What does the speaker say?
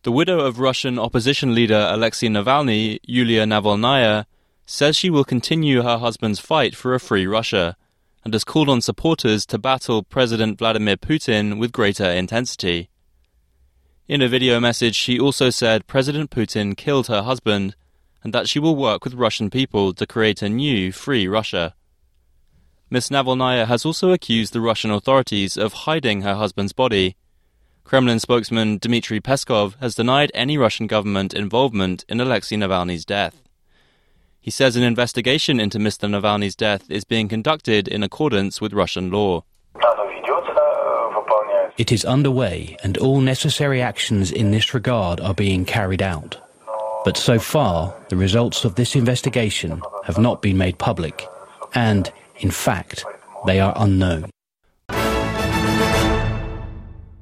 The widow of Russian opposition leader Alexei Navalny, Yulia Navalnaya, says she will continue her husband's fight for a free Russia and has called on supporters to battle President Vladimir Putin with greater intensity. In a video message, she also said President Putin killed her husband and that she will work with Russian people to create a new, free Russia. Ms. Navalnaya has also accused the Russian authorities of hiding her husband's body. Kremlin spokesman Dmitry Peskov has denied any Russian government involvement in Alexei Navalny's death. He says an investigation into Mr. Navalny's death is being conducted in accordance with Russian law. It is underway and all necessary actions in this regard are being carried out. But so far, the results of this investigation have not been made public and, in fact, they are unknown.